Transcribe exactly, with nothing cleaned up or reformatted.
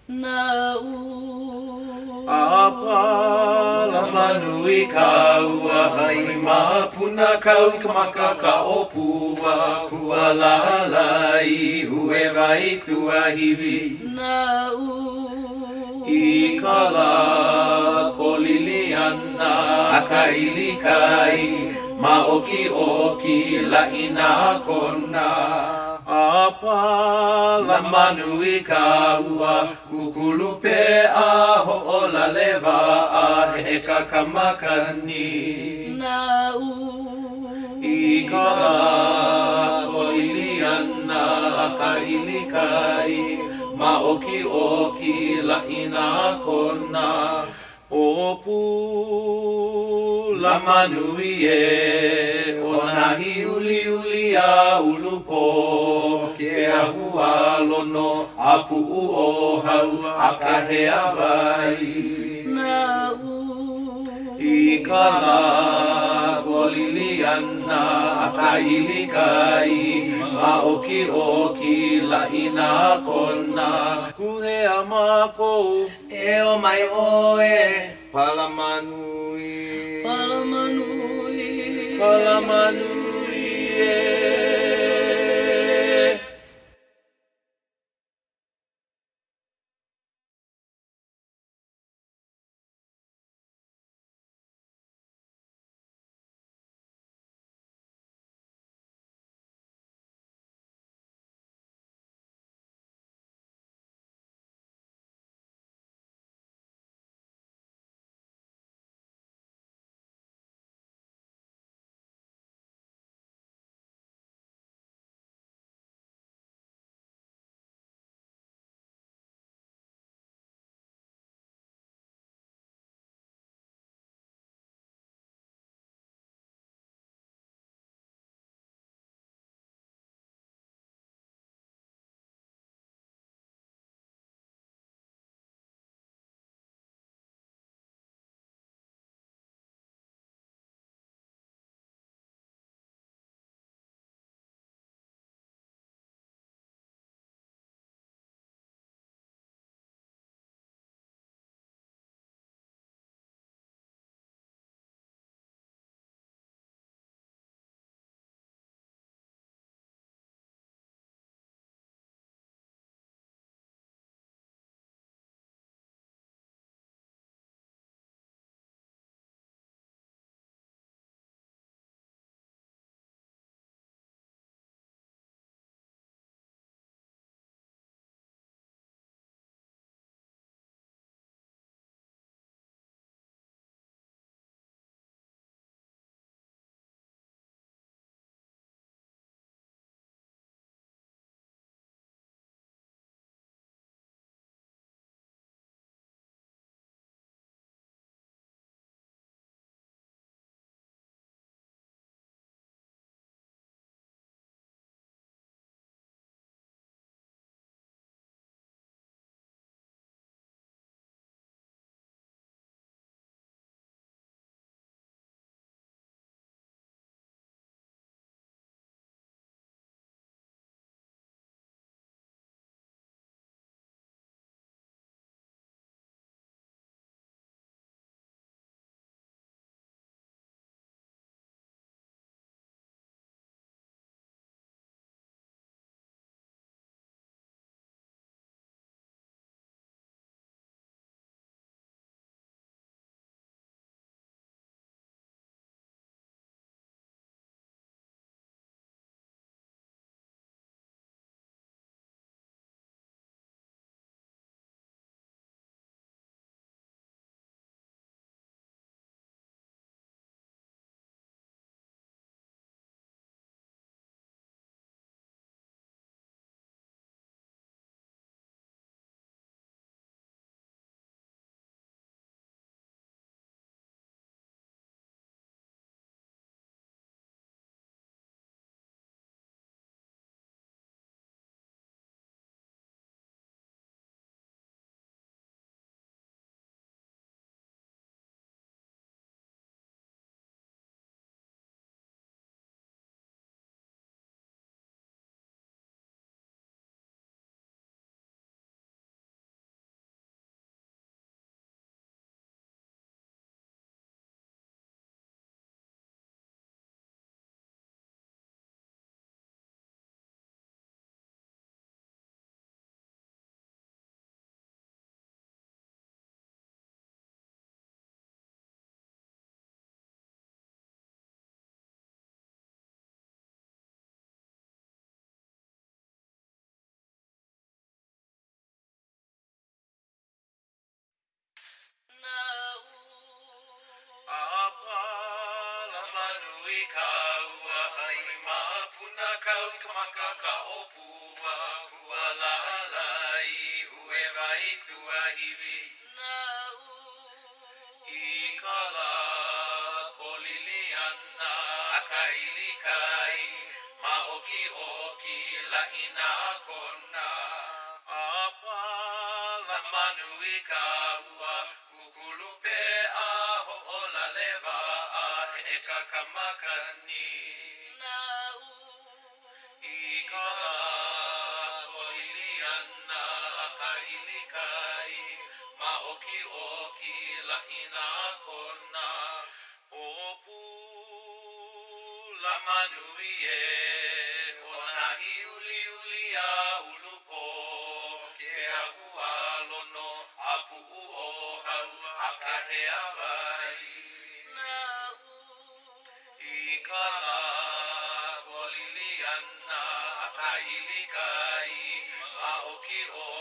Na'u Apala manui kaua hai mapuna kau kamaka ka opua hua lalai hue vai tua hivi Na'u I kala koliliana akaili kai ma oki oki la ina kona Apala manui kaua kukulu pe a ho o la leva a he kakamakani Na'u I kala koliliana akaili kai ma oki oki la ina kona opu la manui e o nahi uli uli a ulupo ke ahua lono apu u o hau akahea vai Na'u I kala koliliana akaili kai ma oki oki la ina kona kuhe amako E o mai oe Palamanui Palamanui Palamanui e manui ka ua ai mapuna kau kamaka ka opua ua lalai ue vai tua hivi I kala koliliana akailikai maoki oki la ina kona apa la manui ka ua kukulupe aho o la leva a e kakamakani I kala koliliana akailikai maoki oki la ina kona opu la manui e ona hiuli uli a ulupo ke ahua lono apu o hau akahe avai I kala koliliana akailikai maoki o